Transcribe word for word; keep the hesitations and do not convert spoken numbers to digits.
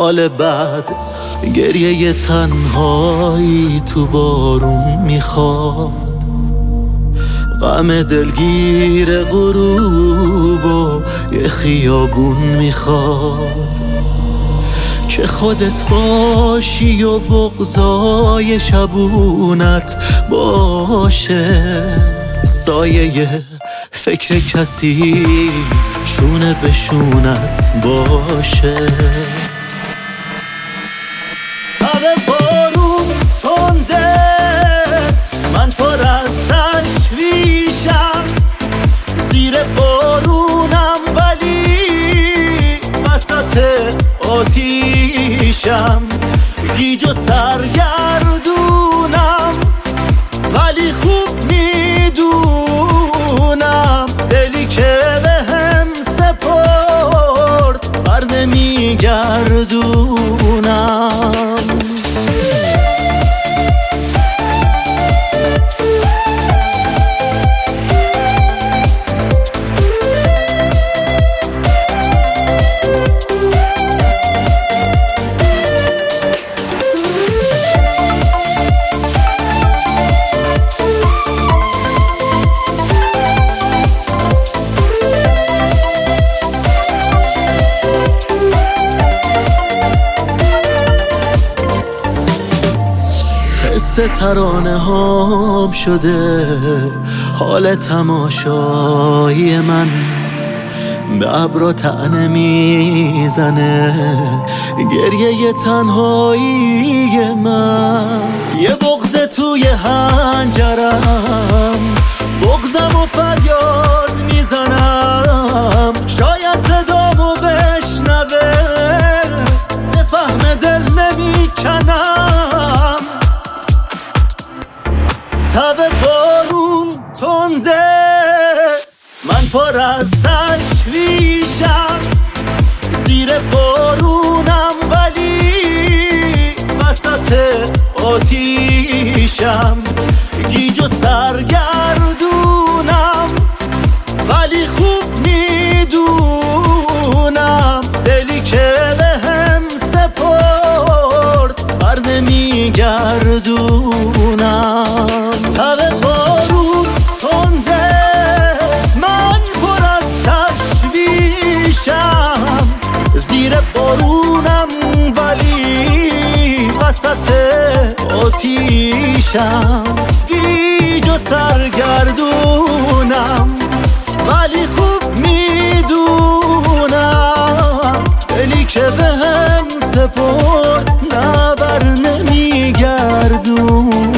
حال بد، گریه تنهایی تو بارون میخواد، غم دلگیر غروب و یه خیابون میخواد که خودت باشی و بغضای شبونت باشه، سایه فکر کسی شونه به شونت باشه. تب بارون تنده، من پر از تشویشم، زیر بارونم ولی وسط آتیشم، گیج و سرگردونم ولی خوب میدونم دلی که به هم سپرد بر نمیگردونم. حس ترانه هام شده حال تماشایی من، به ابرا طعنه میزنه گریه تنهایی من، یه بغض توی هنجرم، بغضم و فریاد میزنم، شاید صدامو بشنوه بفهم دل نمیکنم. تب بارون تنده، من پر از تشویشم، زیر بارونم ولی وسط آتیشم، گیج و سرگردونم ولی خوب میدونم دلی که به هم سپرد بر نمیگردونم. تب بارون تنده، من پر از تشویشم، زیر بارونم ولی وسط آتیشم، گیج و سرگردونم ولی خوب میدونم دلی که به هم سپرد نه بر نمیگردون.